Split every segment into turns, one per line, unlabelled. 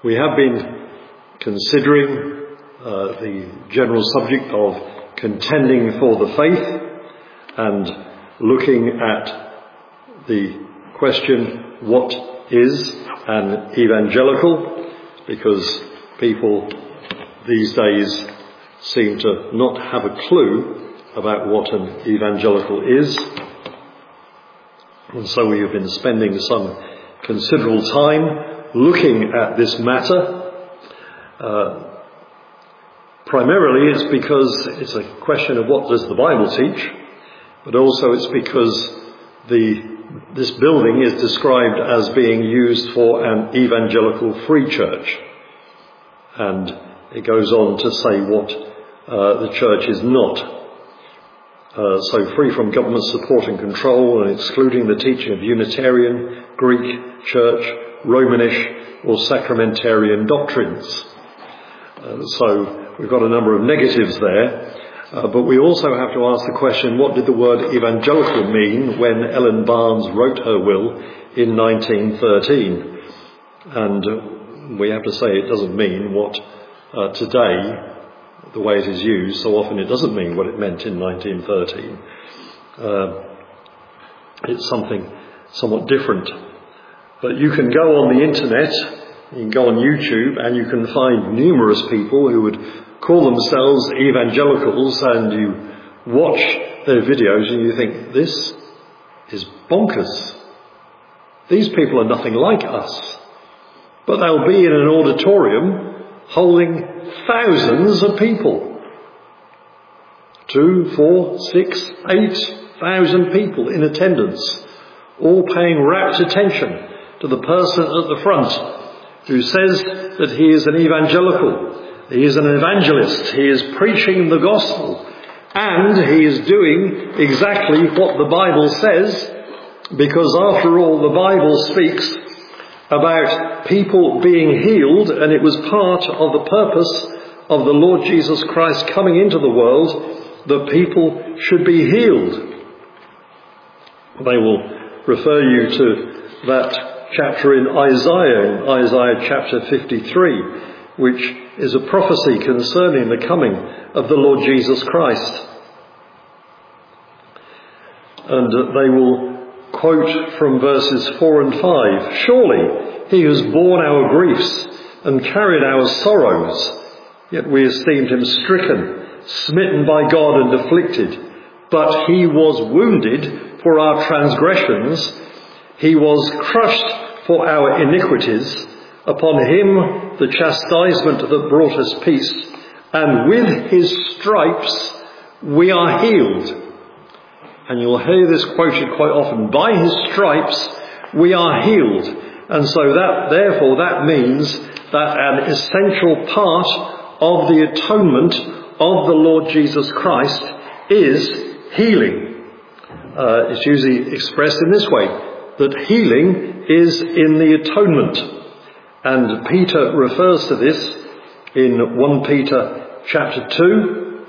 We have been considering the general subject of contending for the faith and looking at the question, what is an evangelical? Because people these days seem to not have a clue about what an evangelical is. And so we have been spending some considerable time looking at this matter. Primarily it's because it's a question of what does the Bible teach, but also it's because this building is described as being used for an evangelical free church. And it goes on to say what the church is not. So free from government support and control and excluding the teaching of Unitarian, Greek, Church, Romanish or Sacramentarian doctrines. So we've got a number of negatives there. But we also have to ask the question, what did the word evangelical mean when Ellen Barnes wrote her will in 1913? And we have to say it doesn't mean what today, the way it is used, so often it doesn't mean what it meant in 1913. It's something somewhat different. But you can go on the internet, you can go on YouTube, and you can find numerous people who would call themselves evangelicals, and you watch their videos and you think, this is bonkers. These people are nothing like us. But they'll be in an auditorium holding thousands of people. 2, 4, 6, 8,000 people in attendance, all paying rapt attention to the person at the front who says that he is an evangelical. He is an evangelist. He is preaching the gospel. And he is doing exactly what the Bible says, because after all, the Bible speaks about people being healed, and it was part of the purpose of the Lord Jesus Christ coming into the world that people should be healed. They will refer you to that chapter in Isaiah chapter 53, which is a prophecy concerning the coming of the Lord Jesus Christ. And they will quote from verses 4 and 5. Surely he has borne our griefs and carried our sorrows, yet we esteemed him stricken, smitten by God and afflicted. But he was wounded for our transgressions, he was crushed for our iniquities. Upon him the chastisement that brought us peace, and with his stripes we are healed. And you'll hear this quoted quite often. By his stripes we are healed. And so therefore that means that an essential part of the atonement of the Lord Jesus Christ is healing. It's usually expressed in this way, that healing is in the atonement. And Peter refers to this in 1 Peter chapter 2.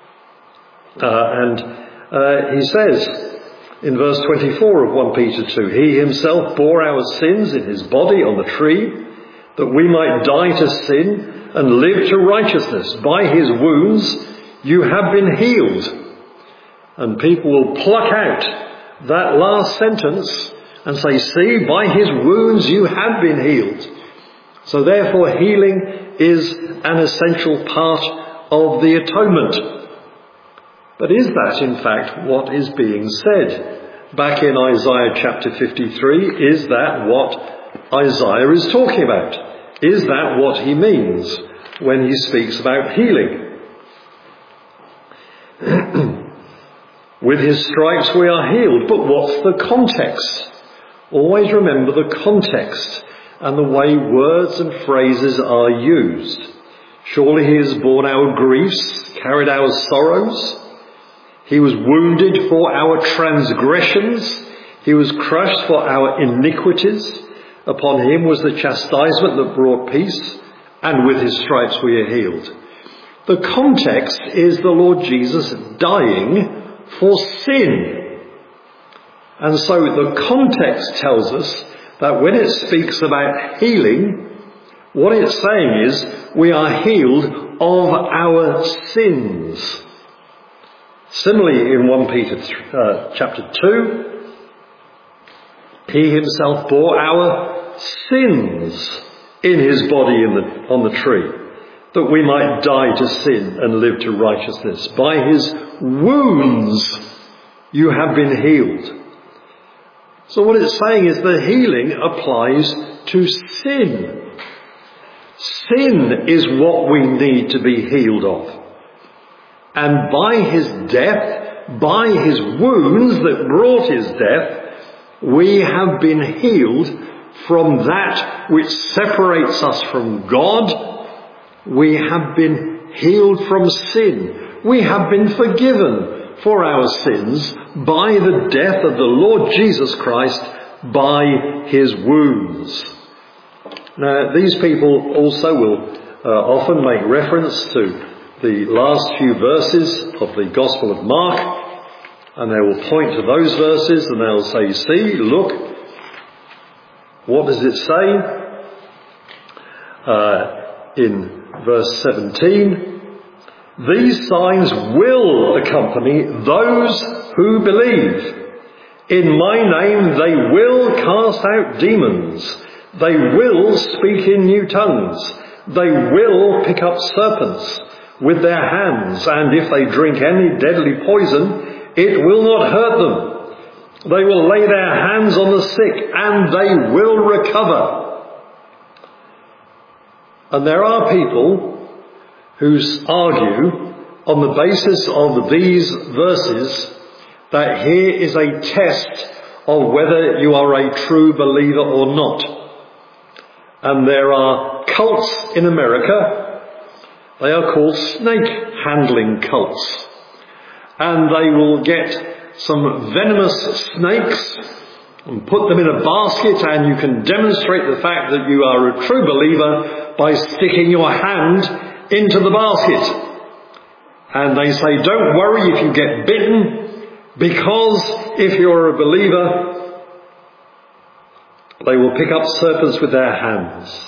And he says in verse 24 of 1 Peter 2, he himself bore our sins in his body on the tree, that we might die to sin and live to righteousness. By his wounds you have been healed. And people will pluck out that last sentence and say, see, by his wounds you have been healed. So therefore healing is an essential part of the atonement. But is that in fact what is being said? Back in Isaiah chapter 53, is that what Isaiah is talking about? Is that what he means when he speaks about healing? With his stripes we are healed. But what's the context? Always remember the context and the way words and phrases are used. Surely he has borne our griefs, carried our sorrows. He was wounded for our transgressions. He was crushed for our iniquities. Upon him was the chastisement that brought peace, and with his stripes we are healed. The context is the Lord Jesus dying for sin. And so the context tells us that when it speaks about healing, What it's saying is we are healed of our sins. Similarly, in 1 Peter chapter 2, he himself bore our sins in his body on the tree, that we might die to sin and live to righteousness. By his wounds you have been healed. So what it's saying is the healing applies to sin. Sin is what we need to be healed of. And by his death, by his wounds that brought his death, we have been healed from that which separates us from God. We have been healed from sin. We have been forgiven for our sins by the death of the Lord Jesus Christ, by his wounds. Now, these people also will often make reference to the last few verses of the Gospel of Mark, and they will point to those verses and they'll say, see, look, what does it say? In verse 17, these signs will accompany those who believe. In my name they will cast out demons. They will speak in new tongues. They will pick up serpents with their hands, and if they drink any deadly poison, it will not hurt them. They will lay their hands on the sick, and they will recover. And there are people who argue on the basis of these verses that here is a test of whether you are a true believer or not. And there are cults in America. They are called snake handling cults. And they will get some venomous snakes and put them in a basket, and you can demonstrate the fact that you are a true believer by sticking your hand into the basket. And they say, don't worry if you get bitten, because if you're a believer, they will pick up serpents with their hands.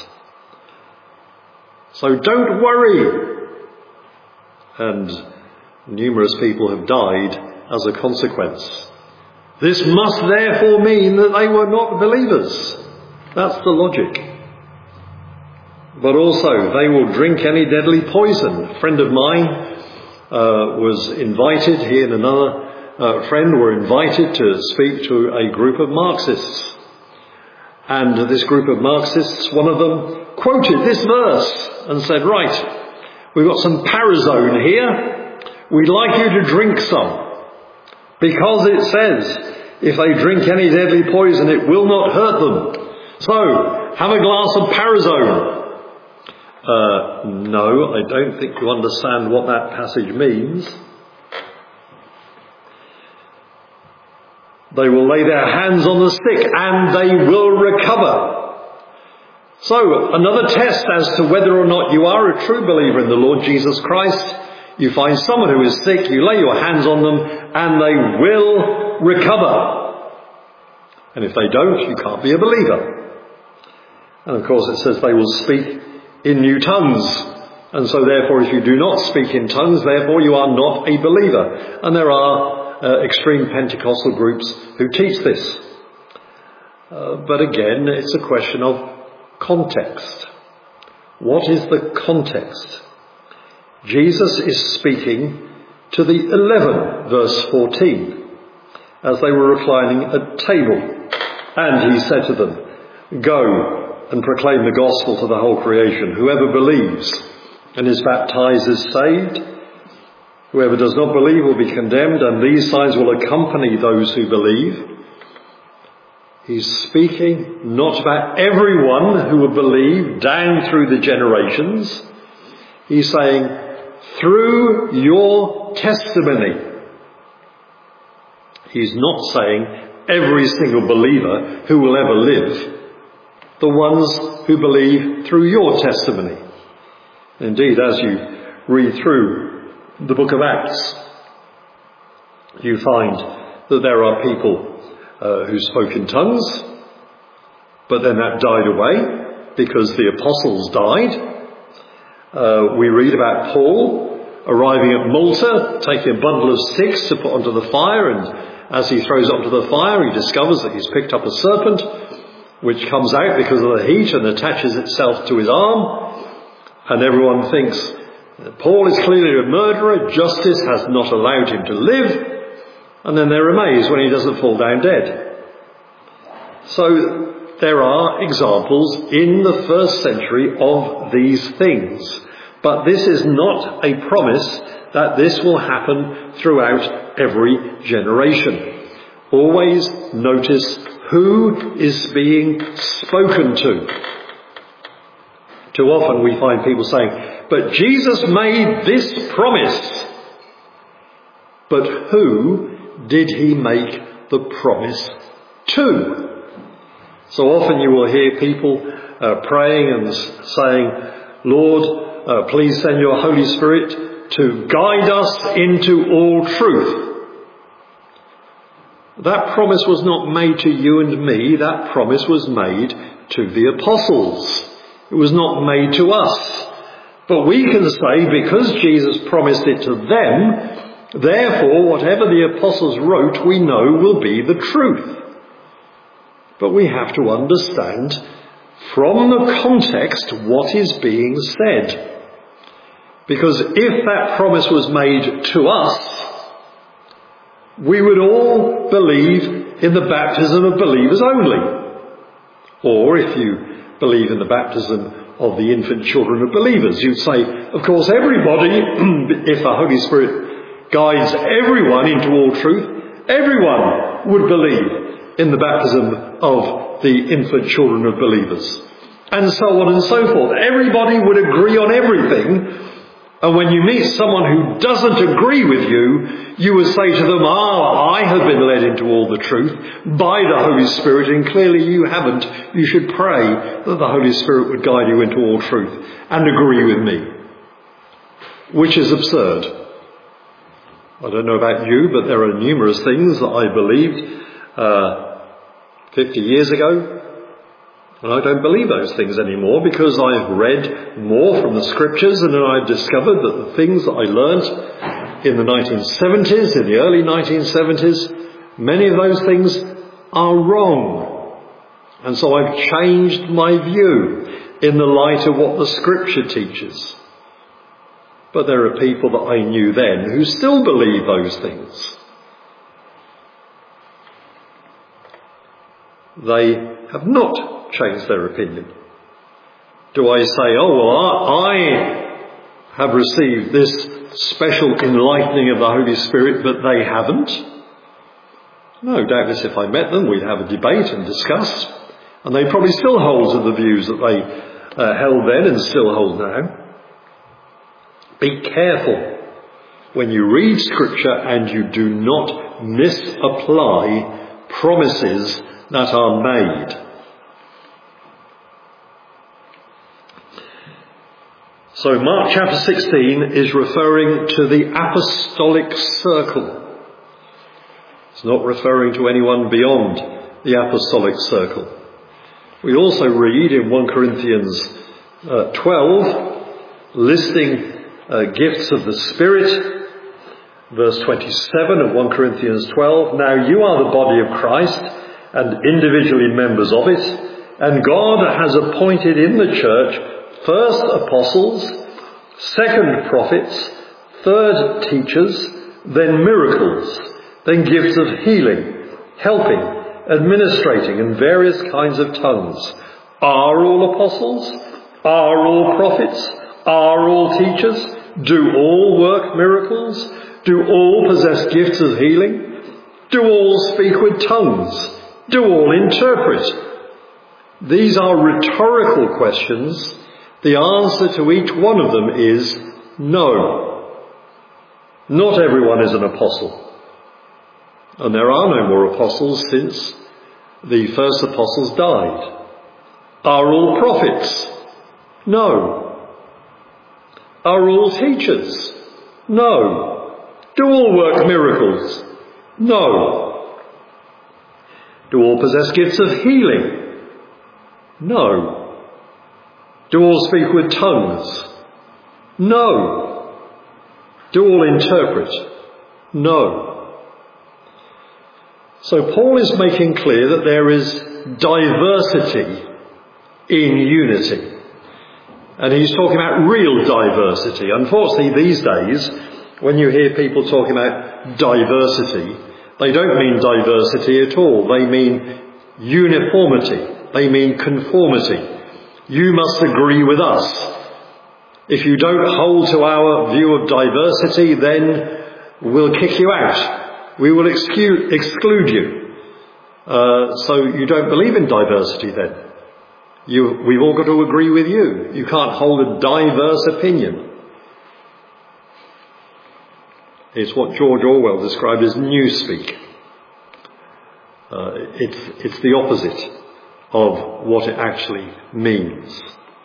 So don't worry. And numerous people have died as a consequence. This must therefore mean that they were not believers. That's the logic. But also, they will drink any deadly poison. A friend of mine was invited, he and another friend were invited to speak to a group of Marxists. And this group of Marxists, one of them quoted this verse and said, right, we've got some Parazone here. We'd like you to drink some. Because it says, if they drink any deadly poison, it will not hurt them. So, have a glass of Parazone. No, I don't think you understand what that passage means. They will lay their hands on the sick and they will recover. So, another test as to whether or not you are a true believer in the Lord Jesus Christ. You find someone who is sick, you lay your hands on them, and they will recover. And if they don't, you can't be a believer. And of course it says they will speak in new tongues. And so therefore, if you do not speak in tongues, therefore you are not a believer. And there are extreme Pentecostal groups who teach this. But again, it's a question of context. What is the context? Jesus is speaking to the 11, verse 14, as they were reclining at table. And he said to them, go and proclaim the gospel to the whole creation. Whoever believes and is baptized is saved. Whoever does not believe will be condemned, and these signs will accompany those who believe. He's speaking not about everyone who will believe down through the generations. He's saying, through your testimony. He's not saying every single believer who will ever live. The ones who believe through your testimony. Indeed, as you read through the book of Acts, you find that there are people who spoke in tongues, but then that died away. because the apostles died. We read about Paul arriving at Malta, taking a bundle of sticks to put onto the fire, and as he throws it onto the fire, he discovers that he's picked up a serpent, which comes out because of the heat and attaches itself to his arm. And everyone thinks that Paul is clearly a murderer, justice has not allowed him to live, and then they're amazed when he doesn't fall down dead. So there are examples in the first century of these things. But this is not a promise that this will happen throughout every generation. Always notice who is being spoken to. Too often we find people saying, but Jesus made this promise. But who did he make the promise to? So often you will hear people praying and saying, Lord, please send your Holy Spirit to guide us into all truth. That promise was not made to you and me. That promise was made to the apostles. It was not made to us. But we can say, because Jesus promised it to them, therefore whatever the apostles wrote we know will be the truth. But we have to understand from the context what is being said. Because if that promise was made to us, we would all believe in the baptism of believers only. Or if you believe in the baptism of the infant children of believers, you'd say, of course, everybody, if the Holy Spirit guides everyone into all truth, everyone would believe in the baptism of the infant children of believers. And so on and so forth. Everybody would agree on everything. And when you meet someone who doesn't agree with you, you would say to them, I have been led into all the truth by the Holy Spirit, and clearly you haven't. You should pray that the Holy Spirit would guide you into all truth and agree with me. Which is absurd. I don't know about you, but there are numerous things that I believed 50 years ago. And I don't believe those things anymore because I've read more from the scriptures, and then I've discovered that the things that I learnt in the 1970s, in the early 1970s, many of those things are wrong. And so I've changed my view in the light of what the scripture teaches. But there are people that I knew then who still believe those things. They have not changed their opinion. Do I say, I have received this special enlightening of the Holy Spirit, but they haven't? No, doubtless if I met them, we'd have a debate and discuss, and they probably still hold to the views that they held then and still hold now. Be careful when you read Scripture and you do not misapply promises that are made. So Mark chapter 16 is referring to the apostolic circle. It's not referring to anyone beyond the apostolic circle. We also read in 1 Corinthians 12, listing gifts of the Spirit, verse 27 of 1 Corinthians 12, now you are the body of Christ and individually members of it, and God has appointed in the church first apostles, second prophets, third teachers, then miracles, then gifts of healing, helping, administrating, and various kinds of tongues. Are all apostles? Are all prophets? Are all teachers? Do all work miracles? Do all possess gifts of healing? Do all speak with tongues? Do all interpret? These are rhetorical questions. The answer to each one of them is no. Not everyone is an apostle. And there are no more apostles since the first apostles died. Are all prophets? No. Are all teachers? No. Do all work miracles? No. Do all possess gifts of healing? No. Do all speak with tongues? No. Do all interpret? No. So Paul is making clear that there is diversity in unity. And he's talking about real diversity. Unfortunately, these days, when you hear people talking about diversity, they don't mean diversity at all. They mean uniformity. They mean conformity. You must agree with us. If you don't hold to our view of diversity, then we'll kick you out. We will exclude you. So you don't believe in diversity then. We've all got to agree with you. You can't hold a diverse opinion. It's what George Orwell described as newspeak. It's the opposite of what it actually means.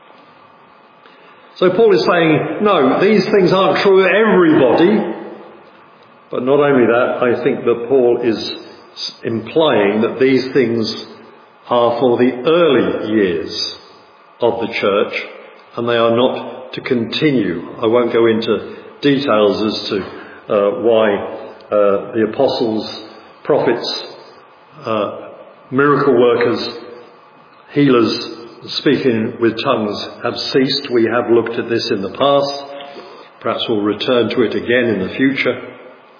So Paul is saying, no, these things aren't true of everybody. But not only that, I think that Paul is implying that these things are for the early years of the church, and they are not to continue. I won't go into details as to why the apostles, prophets, miracle workers, healers, speaking with tongues have ceased. We have looked at this in the past. Perhaps we'll return to it again in the future.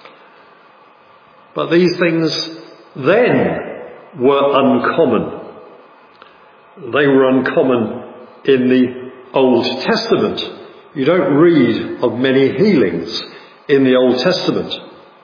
But these things then were uncommon. They were uncommon in the Old Testament. You don't read of many healings in the Old Testament.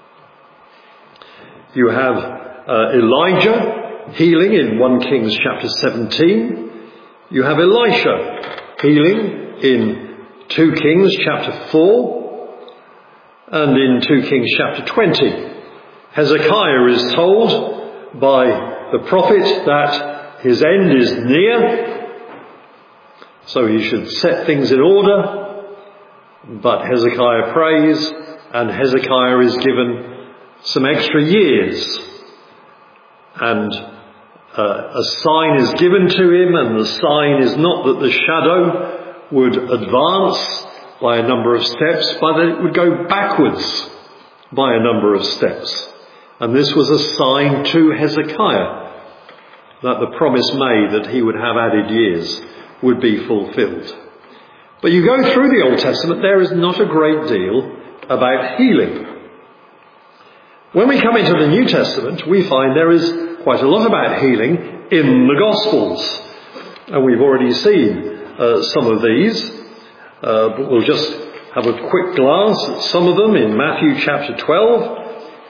You have Elijah healing in 1 Kings chapter 17. You have Elisha healing in 2 Kings chapter 4 and in 2 Kings chapter 20. Hezekiah is told by the prophet that his end is near, so he should set things in order. But Hezekiah prays, and Hezekiah is given some extra years, and a sign is given to him, and the sign is not that the shadow would advance by a number of steps, but that it would go backwards by a number of steps. And this was a sign to Hezekiah that the promise made that he would have added years would be fulfilled. But you go through the Old Testament, there is not a great deal about healing. When we come into the New Testament, we find there is quite a lot about healing in the Gospels. And we've already seen some of these, but we'll just have a quick glance at some of them in Matthew chapter 12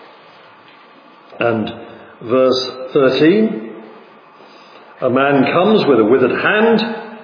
and verse 13. A man comes with a withered hand,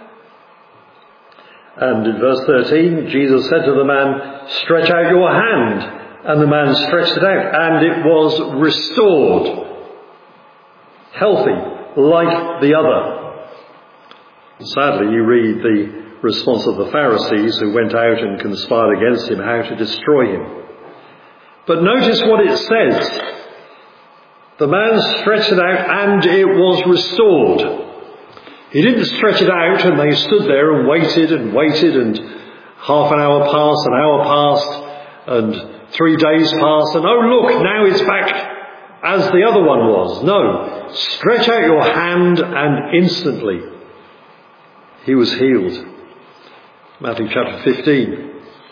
and in verse 13, Jesus said to the man, "Stretch out your hand." And the man stretched it out, and it was restored, healthy, like the other. Sadly, you read the response of the Pharisees who went out and conspired against him how to destroy him. But notice what it says. The man stretched it out and it was restored. He didn't stretch it out and they stood there and waited and half an hour passed, an hour passed, and 3 days passed, and oh look, now it's back as the other one was. No, stretch out your hand and instantly he was healed. Matthew chapter 15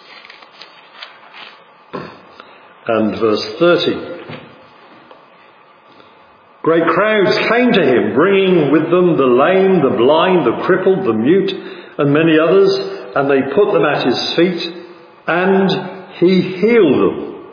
and verse 30. Great crowds came to him, bringing with them the lame, the blind, the crippled, the mute, and many others, and they put them at his feet, and he healed them.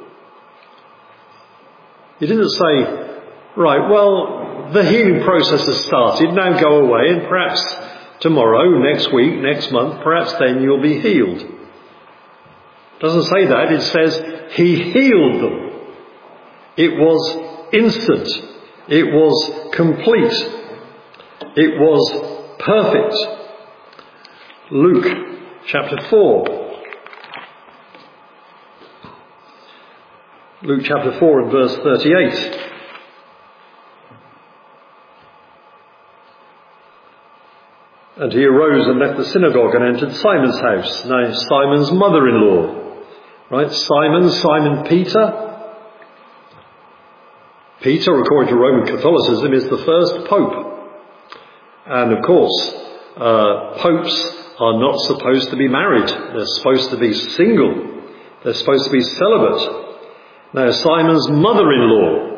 He didn't say, right, well, the healing process has started, now go away, and perhaps tomorrow, next week, next month, perhaps then you'll be healed. It doesn't say that, it says he healed them. It was instant. It was complete. It was perfect. Luke chapter 4. Luke chapter 4 and verse 38. And he arose and left the synagogue and entered Simon's house. Now, Simon's mother-in-law, right? Simon Peter. Peter, according to Roman Catholicism, is the first pope. And of course, popes are not supposed to be married. They're supposed to be single. They're supposed to be celibate. Now, Simon's mother-in-law,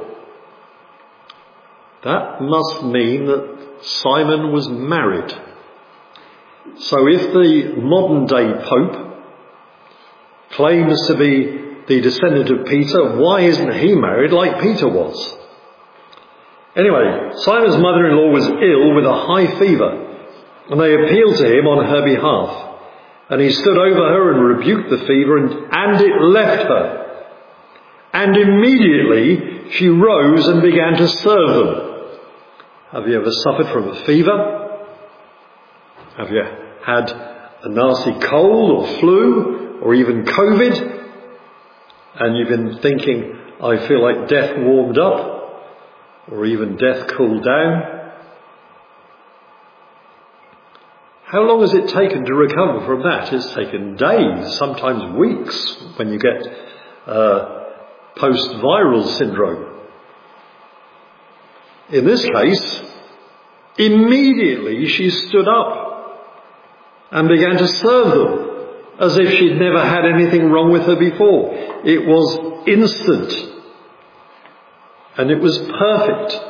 that must mean that Simon was married. So if the modern day Pope claims to be the descendant of Peter, why isn't he married like Peter was? Anyway, Simon's mother-in-law was ill with a high fever, and they appealed to him on her behalf. And he stood over her and rebuked the fever, and it left her. And immediately she rose and began to serve them. Have you ever suffered from a fever? Have you had a nasty cold or flu or even COVID? And you've been thinking, I feel like death warmed up or even death cooled down. How long has it taken to recover from that? It's taken days, sometimes weeks, when you get post-viral syndrome. In this case, immediately she stood up and began to serve them as if she'd never had anything wrong with her before. It was instant and it was perfect.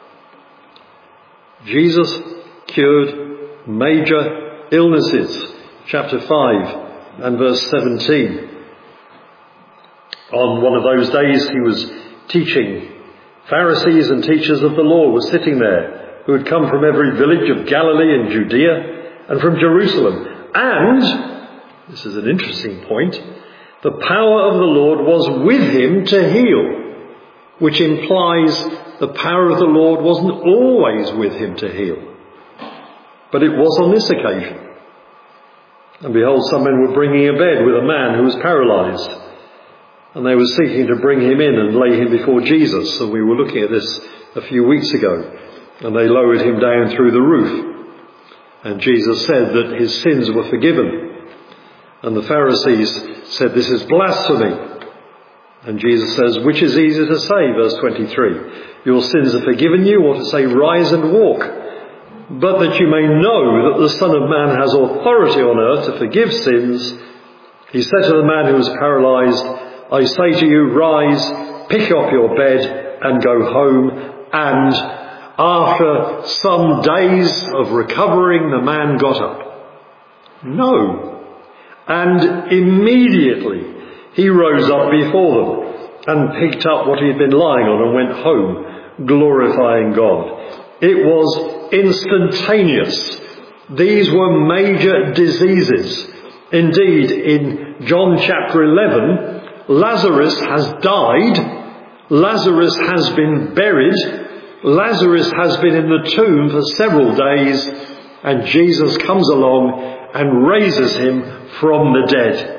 Jesus cured major illnesses. Chapter 5 and verse 17. On one of those days he was teaching. Pharisees and teachers of the law were sitting there, who had come from every village of Galilee and Judea and from Jerusalem. And, this is an interesting point, the power of the Lord was with him to heal, which implies the power of the Lord wasn't always with him to heal. But it was on this occasion. And behold, some men were bringing a bed with a man who was paralysed. And they were seeking to bring him in and lay him before Jesus. And we were looking at this a few weeks ago. And they lowered him down through the roof. And Jesus said that his sins were forgiven. And the Pharisees said, this is blasphemy. And Jesus says, which is easier to say, verse 23, your sins are forgiven you, or to say, rise and walk. But that you may know that the Son of Man has authority on earth to forgive sins, he said to the man who was paralysed, I say to you, rise, pick up your bed and go home. And after some days of recovering, the man got up. No. And immediately he rose up before them and picked up what he had been lying on and went home, glorifying God. It was instantaneous. These were major diseases. Indeed, in John chapter 11, Lazarus has died, Lazarus has been buried, Lazarus has been in the tomb for several days, and Jesus comes along and raises him from the dead.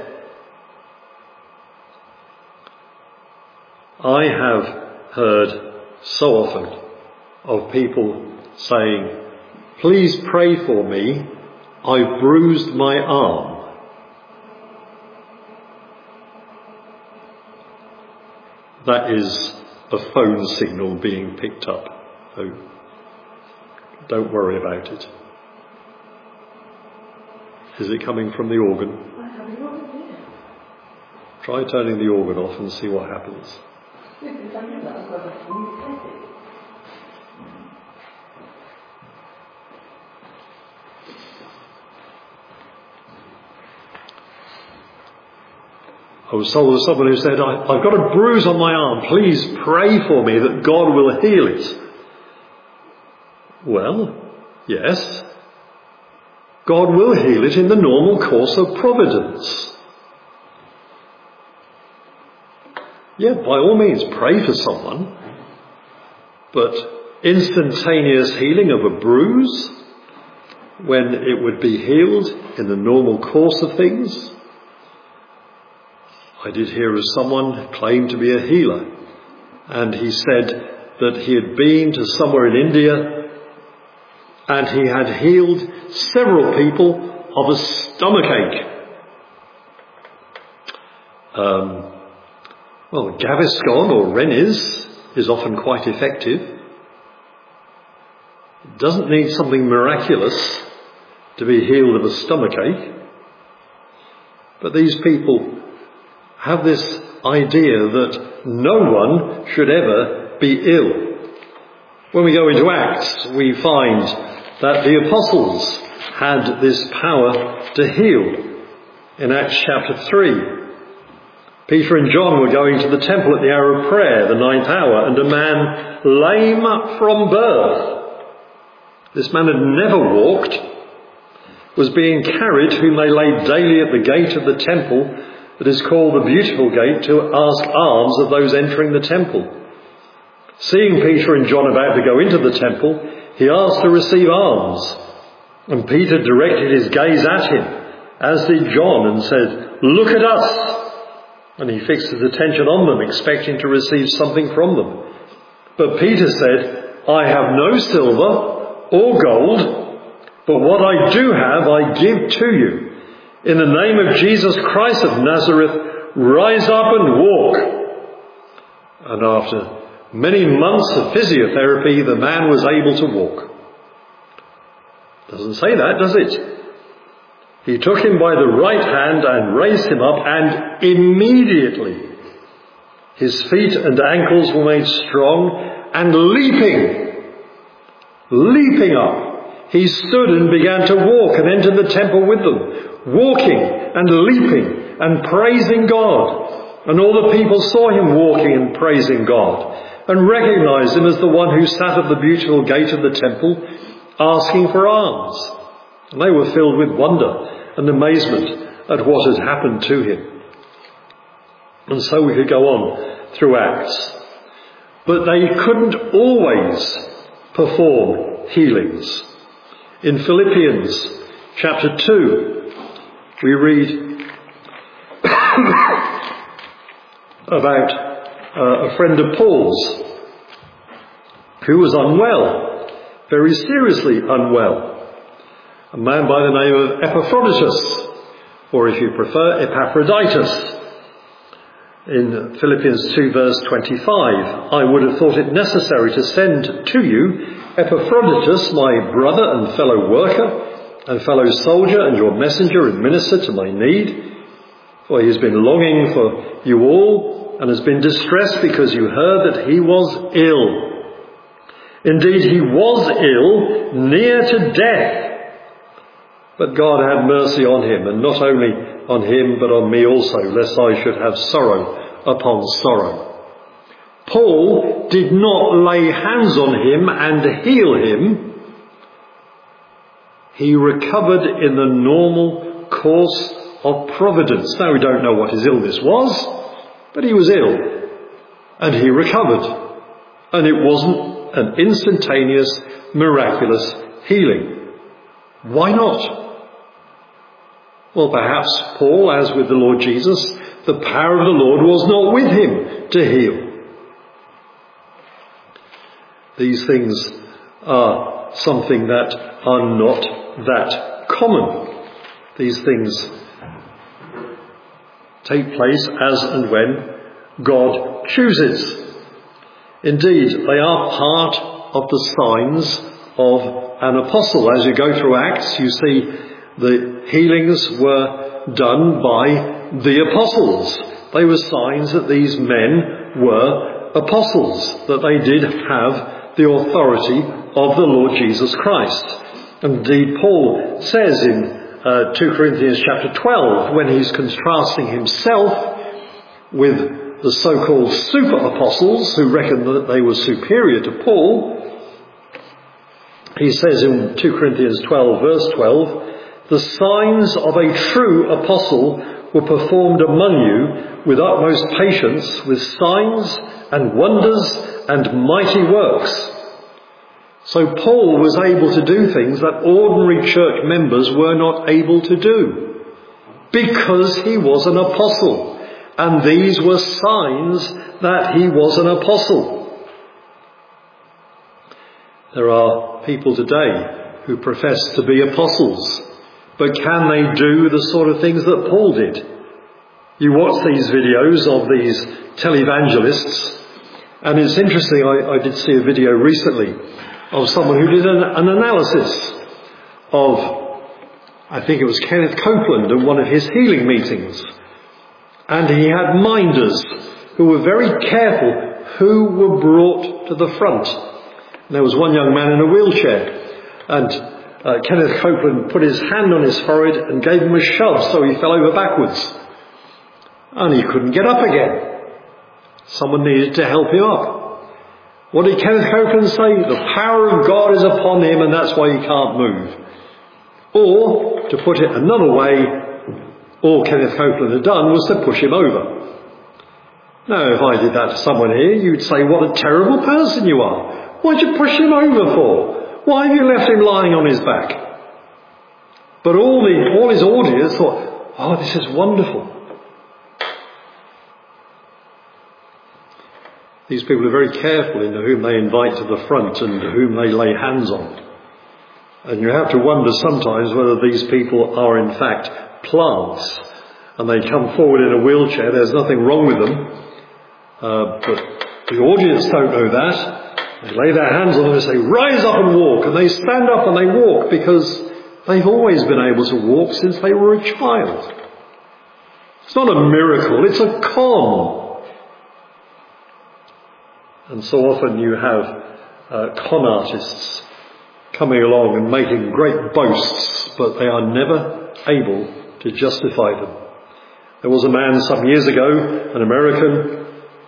I have heard so often of people saying, please pray for me, I've bruised my arm. That is a phone signal being picked up. So don't worry about it. Is it coming from the organ? Try turning the organ off and see what happens. I was told of someone who said, I've got a bruise on my arm. Please pray for me that God will heal it. Well, yes. God will heal it in the normal course of providence. Yeah, by all means, pray for someone. But instantaneous healing of a bruise, when it would be healed in the normal course of things. I did hear of someone claimed to be a healer, and he said that he had been to somewhere in India and he had healed several people of a stomachache. Gaviscon or Rennes is often quite effective. It doesn't need something miraculous to be healed of a stomachache. But these people have this idea that no one should ever be ill. When we go into Acts, we find that the apostles had this power to heal. In Acts chapter 3, Peter and John were going to the temple at the hour of prayer, the 9th hour, and a man lame from birth, this man had never walked, was being carried, whom they laid daily at the gate of the temple that is called the Beautiful Gate, to ask alms of those entering the temple. Seeing Peter and John about to go into the temple, he asked to receive alms. And Peter directed his gaze at him, as did John, and said, "Look at us." And he fixed his attention on them, expecting to receive something from them. But Peter said, "I have no silver or gold, but what I do have I give to you. In the name of Jesus Christ of Nazareth, rise up and walk." And after many months of physiotherapy, the man was able to walk. Doesn't say that, does it? He took him by the right hand and raised him up, and immediately his feet and ankles were made strong, and leaping up, he stood and began to walk and entered the temple with them, walking and leaping and praising God. And all the people saw him walking and praising God, and recognized him as the one who sat at the Beautiful Gate of the temple, asking for alms. And they were filled with wonder and amazement at what had happened to him. And so we could go on through Acts. But they couldn't always perform healings. In Philippians chapter 2, we read about a friend of Paul's who was unwell, very seriously unwell. A man by the name of Epaphroditus, or if you prefer, Epaphroditus. In Philippians 2 verse 25, "I would have thought it necessary to send to you Epaphroditus, my brother and fellow worker and fellow soldier, and your messenger and minister to my need. For he has been longing for you all, and has been distressed because you heard that he was ill. Indeed, he was ill, near to death. But God had mercy on him, and not only on him, but on me also, lest I should have sorrow upon sorrow." Paul did not lay hands on him and heal him. He recovered in the normal course of providence. Now, we don't know what his illness was, but he was ill, and he recovered. And it wasn't an instantaneous, miraculous healing. Why not? Well, perhaps Paul, as with the Lord Jesus, the power of the Lord was not with him to heal. These things are something that are not that common. These things take place as and when God chooses. Indeed, they are part of the signs of an apostle. As you go through Acts, you see the healings were done by the apostles. They were signs that these men were apostles, that they did have the authority of the Lord Jesus Christ. Indeed, Paul says in 2 Corinthians chapter 12, when he's contrasting himself with the so-called super apostles who reckoned that they were superior to Paul, he says in 2 Corinthians 12 verse 12, "The signs of a true apostle were performed among you with utmost patience, with signs and wonders and mighty works." So Paul was able to do things that ordinary church members were not able to do, because he was an apostle, and these were signs that he was an apostle. There are people today who profess to be apostles. But can they do the sort of things that Paul did? You watch these videos of these televangelists, and it's interesting, I did see a video recently of someone who did an analysis of, I think it was Kenneth Copeland and one of his healing meetings. And he had minders who were very careful who were brought to the front. And there was one young man in a wheelchair, and Kenneth Copeland put his hand on his forehead and gave him a shove so he fell over backwards. And he couldn't get up again. Someone needed to help him up. What did Kenneth Copeland say? The power of God is upon him, and that's why he can't move. Or, to put it another way, all Kenneth Copeland had done was to push him over. Now, if I did that to someone here, you'd say, what a terrible person you are. Why'd you push him over for? Why have you left him lying on his back? But all his audience thought, oh, this is wonderful. These people are very careful in whom they invite to the front and whom they lay hands on. And you have to wonder sometimes whether these people are in fact plants. And they come forward in a wheelchair, there's nothing wrong with them. But the audience don't know that. They lay their hands on them and say, rise up and walk. And they stand up and they walk because they've always been able to walk since they were a child. It's not a miracle, it's a con. And so often you have con artists coming along and making great boasts, but they are never able to justify them. There was a man some years ago, an American,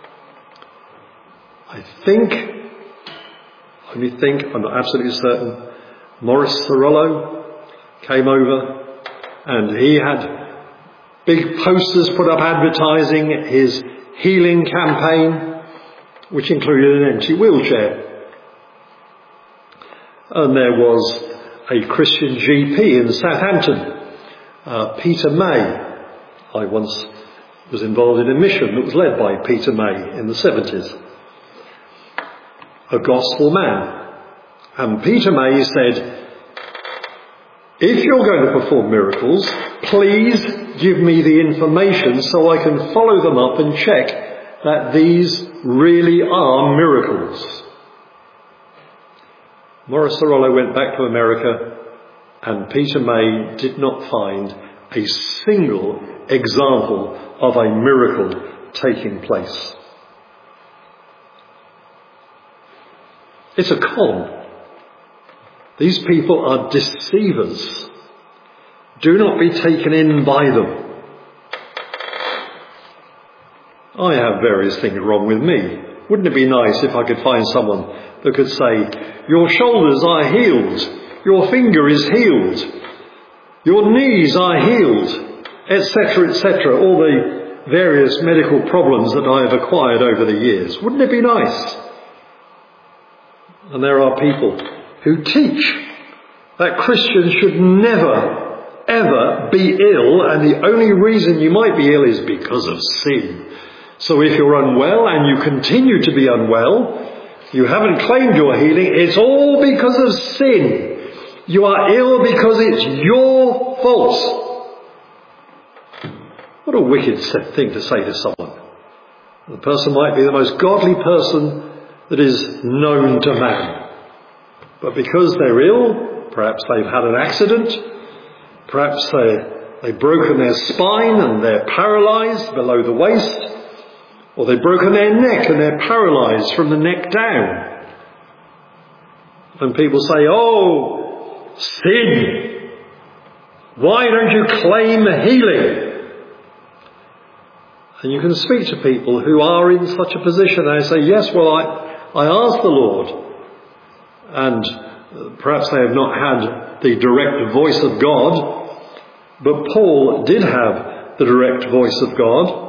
I'm not absolutely certain, Morris Cerullo came over and he had big posters put up advertising his healing campaign, which included an empty wheelchair. And there was a Christian GP in Southampton, Peter May. I once was involved in a mission that was led by Peter May in the 70s. A gospel man. And Peter May said, if you're going to perform miracles, please give me the information so I can follow them up and check that these really are miracles. Morris Cerullo went back to America and Peter May did not find a single example of a miracle taking place. It's a con. These people are deceivers. Do not be taken in by them. I have various things wrong with me. Wouldn't it be nice if I could find someone that could say, your shoulders are healed, your finger is healed, your knees are healed, etc., etc., all the various medical problems that I have acquired over the years. Wouldn't it be nice? And there are people who teach that Christians should never, ever be ill, and the only reason you might be ill is because of sin. So if you're unwell and you continue to be unwell, you haven't claimed your healing, it's all because of sin. You are ill because it's your fault. What a wicked thing to say to someone. The person might be the most godly person that is known to man. But because they're ill, perhaps they've had an accident, perhaps they've broken their spine and they're paralysed below the waist, or they've broken their neck and they're paralysed from the neck down. And people say, oh, sin. Why don't you claim healing? And you can speak to people who are in such a position and they say, yes, well, I asked the Lord. And perhaps they have not had the direct voice of God, but Paul did have the direct voice of God.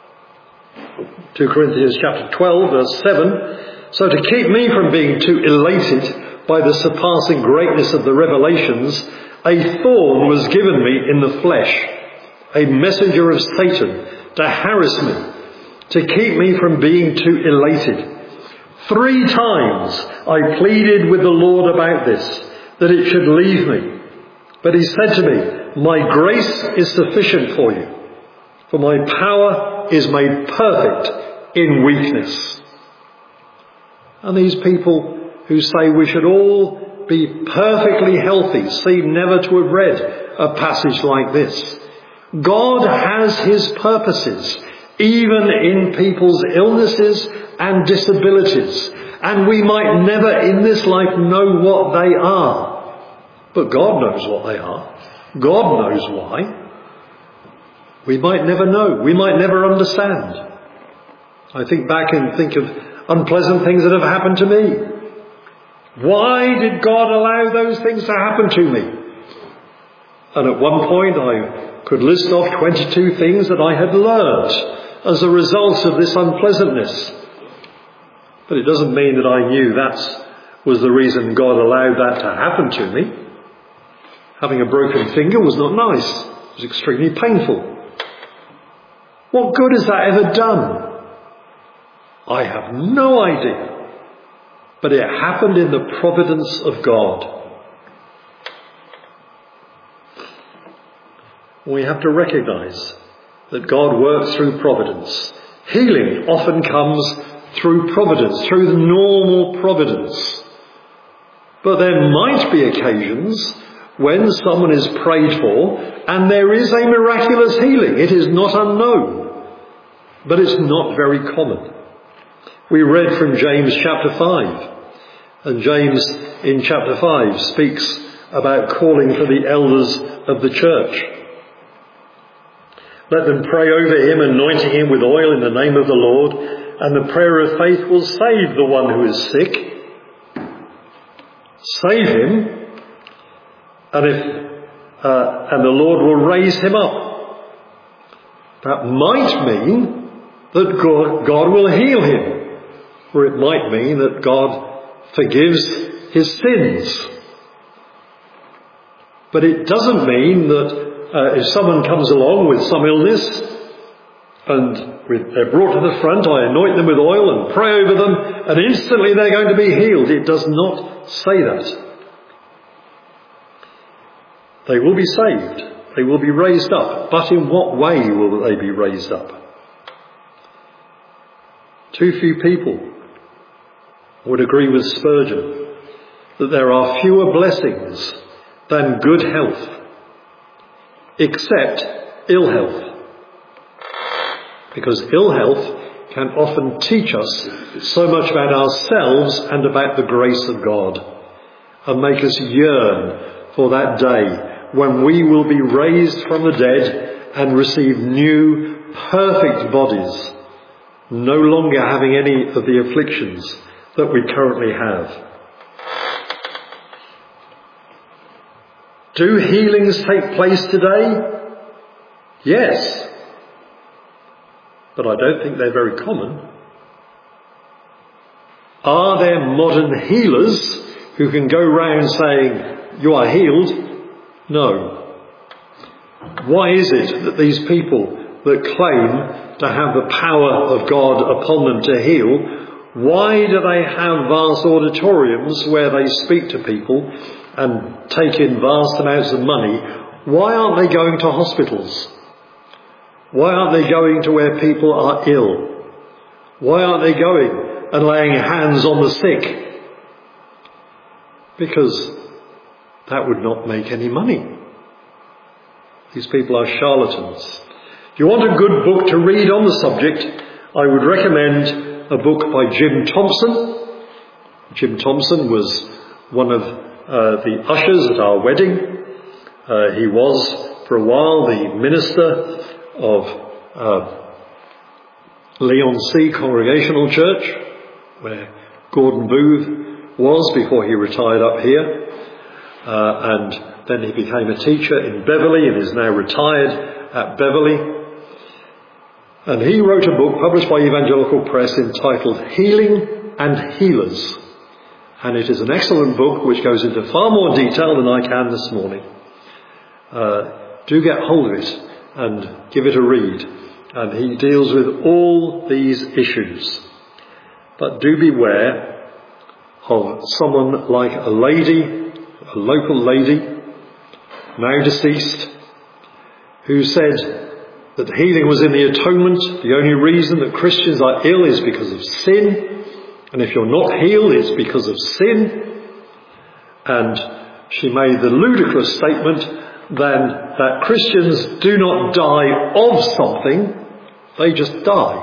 2 Corinthians chapter 12, verse 7. So to keep me from being too elated by the surpassing greatness of the revelations, a thorn was given me in the flesh, a messenger of Satan to harass me, to keep me from being too elated. 3 times I pleaded with the Lord about this, that it should leave me. But he said to me, my grace is sufficient for you, for my power is made perfect in weakness. And these people who say we should all be perfectly healthy seem never to have read a passage like this. God has his purposes, even in people's illnesses and disabilities. And we might never in this life know what they are. But God knows what they are. God knows why. We might never know. We might never understand. I think back and think of unpleasant things that have happened to me. Why did God allow those things to happen to me? And at one point I could list off 22 things that I had learned as a result of this unpleasantness. But it doesn't mean that I knew that was the reason God allowed that to happen to me. Having a broken finger was not nice. It was extremely painful. What good has that ever done? I have no idea. But it happened in the providence of God. We have to recognize that God works through providence. Healing often comes through providence, through the normal providence. But there might be occasions when someone is prayed for and there is a miraculous healing. It is not unknown, but it's not very common. We read from James chapter 5, and James in chapter 5 speaks about calling for the elders of the church. Let them pray over him, anointing him with oil in the name of the Lord, and the prayer of faith will save the one who is sick. Save him, and the Lord will raise him up. That might mean that God will heal him, or it might mean that God forgives his sins. But it doesn't mean that if someone comes along with some illness and they're brought to the front, I anoint them with oil and pray over them, and instantly they're going to be healed. It does not say that. They will be saved. They will be raised up. But in what way will they be raised up? Too few people would agree with Spurgeon that there are fewer blessings than good health, except ill health. Because ill health can often teach us so much about ourselves and about the grace of God, and make us yearn for that day when we will be raised from the dead and receive new, perfect bodies, no longer having any of the afflictions that we currently have. Do healings take place today? Yes. But I don't think they're very common. Are there modern healers who can go round saying, you are healed? No. Why is it that these people that claim to have the power of God upon them to heal, why do they have vast auditoriums where they speak to people and take in vast amounts of money? Why aren't they going to hospitals? Why aren't they going to where people are ill? Why aren't they going and laying hands on the sick? Because that would not make any money. These people are charlatans. If you want a good book to read on the subject, I would recommend a book by Jim Thompson. Jim Thompson was one of the ushers at our wedding. He was, for a while, the minister of Leon C. Congregational Church, where Gordon Booth was before he retired up here. And then he became a teacher in Beverley and is now retired at Beverley. And he wrote a book published by Evangelical Press entitled Healing and Healers. And it is an excellent book which goes into far more detail than I can this morning. Do get hold of it and give it a read. And he deals with all these issues. But do beware of someone like a lady a local lady, now deceased, who said that healing was in the atonement. The only reason that Christians are ill is because of sin, and if you're not healed, it's because of sin. And she made the ludicrous statement then that Christians do not die of something, they just die.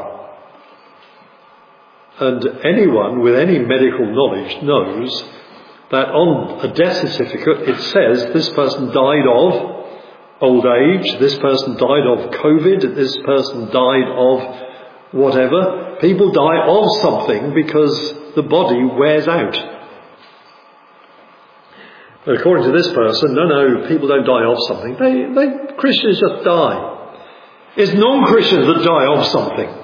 And anyone with any medical knowledge knows that on a death certificate it says this person died of old age, this person died of COVID, this person died of whatever. People die of something because the body wears out. But according to this person, no, people don't die of something. Christians just die. It's non-Christians that die of something.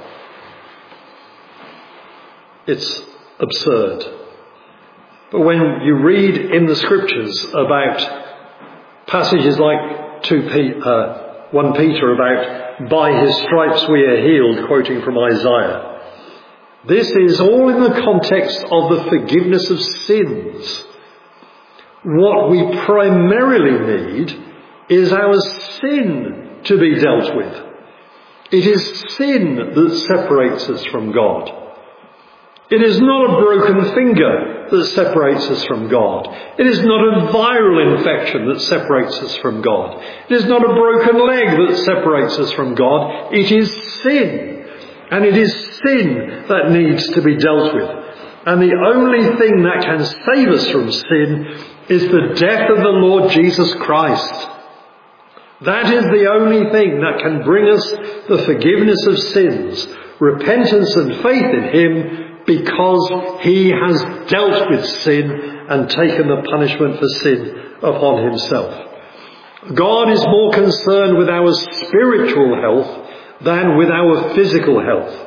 It's absurd. But when you read in the scriptures about passages like 1 Peter about by his stripes we are healed, quoting from Isaiah, this is all in the context of the forgiveness of sins. What we primarily need is our sin to be dealt with. It is sin that separates us from God. It is not a broken finger that separates us from God. It is not a viral infection that separates us from God. It is not a broken leg that separates us from God. It is sin. And it is sin that needs to be dealt with. And the only thing that can save us from sin is the death of the Lord Jesus Christ. That is the only thing that can bring us the forgiveness of sins, repentance and faith in him, because he has dealt with sin and taken the punishment for sin upon himself. God is more concerned with our spiritual health than with our physical health.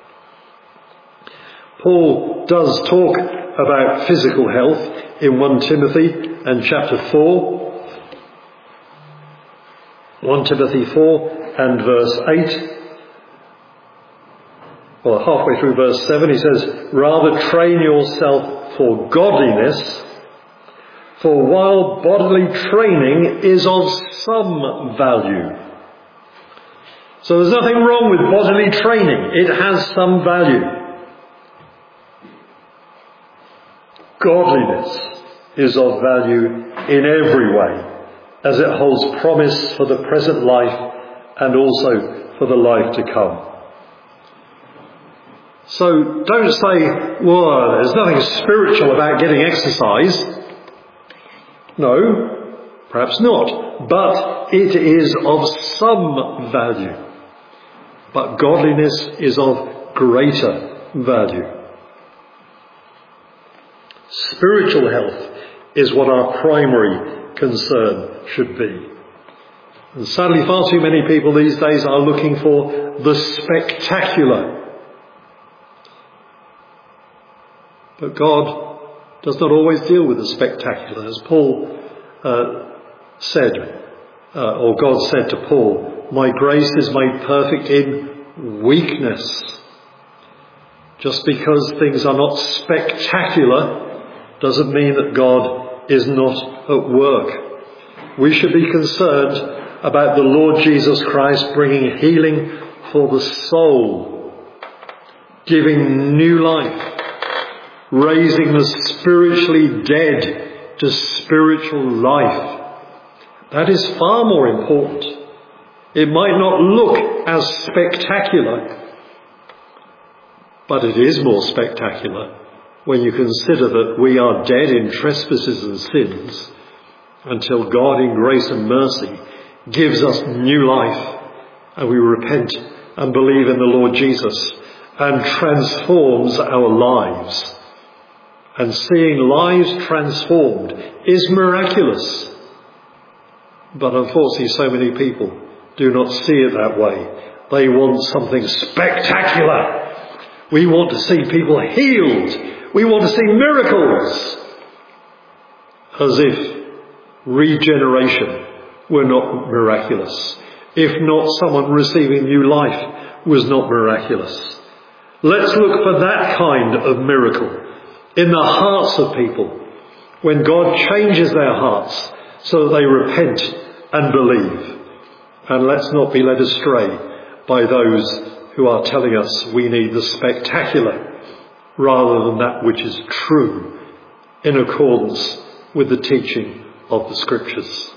Paul does talk about physical health in 1 Timothy and chapter 4. 1 Timothy 4 and verse 8. Well, halfway through verse 7 he says, rather train yourself for godliness, for while bodily training is of some value. So there's nothing wrong with bodily training. It has some value. Godliness is of value in every way, as it holds promise for the present life and also for the life to come. So don't say, well, there's nothing spiritual about getting exercise. No, perhaps not. But it is of some value. But godliness is of greater value. Spiritual health is what our primary concern should be. And sadly, far too many people these days are looking for the spectacular. But God does not always deal with the spectacular. As Paul said, or God said to Paul, my grace is made perfect in weakness. Just because things are not spectacular doesn't mean that God is not at work. We should be concerned about the Lord Jesus Christ bringing healing for the soul, giving new life, raising the spiritually dead to spiritual life. That is far more important. It might not look as spectacular, but it is more spectacular when you consider that we are dead in trespasses and sins until God in grace and mercy gives us new life and we repent and believe in the Lord Jesus and transforms our lives. And seeing lives transformed is miraculous. But unfortunately, so many people do not see it that way. They want something spectacular. We want to see people healed. We want to see miracles. As if regeneration were not miraculous. If not, someone receiving new life was not miraculous. Let's look for that kind of miracle in the hearts of people, when God changes their hearts so that they repent and believe. And let's not be led astray by those who are telling us we need the spectacular rather than that which is true in accordance with the teaching of the Scriptures.